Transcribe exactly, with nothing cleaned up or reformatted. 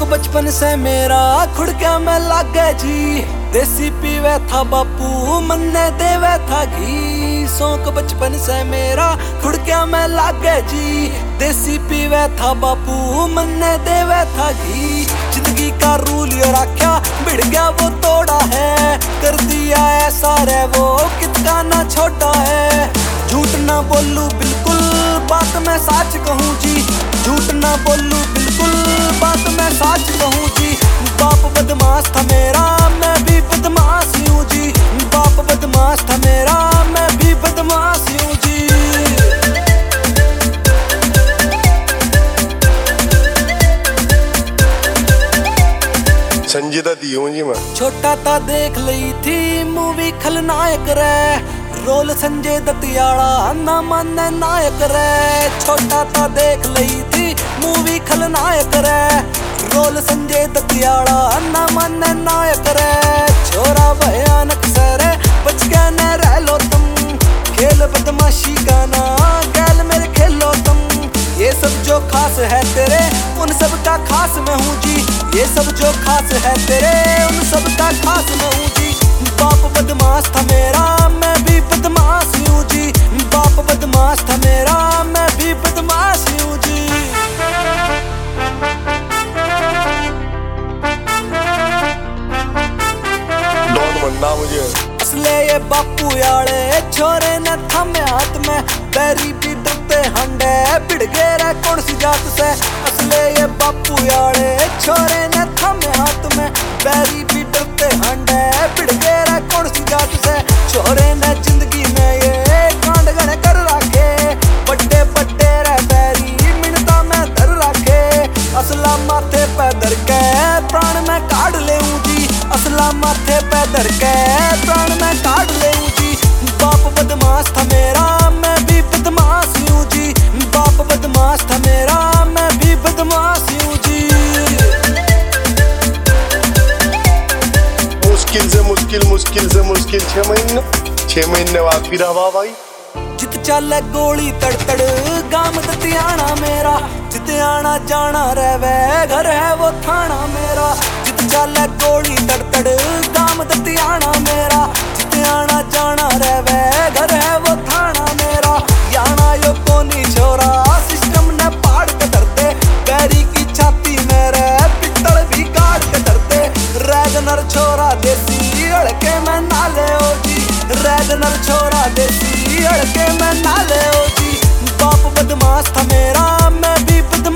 बचपन से मेरा खुड़का में लागे जी। देसी पीवे था बापू मन्ने देवे था घी। शौक बचपन से मेरा खुड़का में लागे जी। देसी पीवे था बापू मन्ने देवे था घी। जिंदगी का रूल यो राख्या बिड़ गया वो तोड़ा है। कर दिया ऐसा रे वो कितना ना छोटा है। झूठ ना बोलू बिल्कुल बात मैं सच कहूँ जी। झूठ ना बोलू बिल्कुल बात मैं सच कहूँ जी। बाप बदमाश था मेरा मैं भी बदमाश हूँ जी। बाप बदमाश था मेरा मैं भी बदमाश हूँ जी। संजीदा दी हूँ जी मैं। छोटा था देख ली थी मूवी खलनायक रे। रोल संजय दत्तियाड़ा ना माने नायक रे। छोटा था देख ली थी मूवी खलनायक रे। रोल संजय दत्तियाड़ा ना माने नायक रे। छोरा भयानक सरे बच के न रह लो तुम। खेल बदमाशी का ना गैल मेरे खेलो तुम। ये सब जो खास है तेरे उन सब का खास मैं हूँ जी। ये सब जो खास है तेरे उन सब का खास मैं हूँ जी। बाप बदमाश था मेरा मैं भी बदमाश हूँ जी। बाप बदमाश था मेरा मैं भी बदमाश हूँ जी। डॉन बनना मुझे। असले ये बापू याले छोरे ने थमे हाथ में। बैरी भी डरते हंडे बिड़ गए रे कौन सी जात से। असले ये बापू याले छोरे ने थमे हाथ में। बैरी भी डरते हंडे बिड़ गए रे कौन सी जात से। छोरे ने जिंदगी में ये कांड गण कर रखे। बड्डे बड्डे रे बैरी मिनता में धर रखे। असला माथे पे धर के प्राण में काट ले जी। असला माथे पे धर के प्राण में काट ले जी। बाप बदमाश था मेरा मैं भी बदमाश हूँ जी। बाप बदमाश था मेरा मैं भी बदमाश हूँ जी। मुश्किल से मुश्किल मुश्किल से मुश्किल छह महीने छह महीने बाद फिर हवा भाई। जित चल गोली तड़तड़ गाम दतियाना मेरा। जितियाना जाना रहवे घर है वो थाना मेरा। जित चल गोली तड़तड़ गाम दतियाना मेरा। जितियाना जाना रहवे घर है वो थाना मेरा। याना यो कोनी छोरा सिस्टम ने पाड़ के धरते। बैरी की छाती मेरे पित्तल भी काट के धरते। रैगनर छोरा देसी अड़के में नाले हो जी। रैगनर छोरा देसी अड़के में नाले हो जी। बाप बदमाश था मेरा मैं भी बदमाश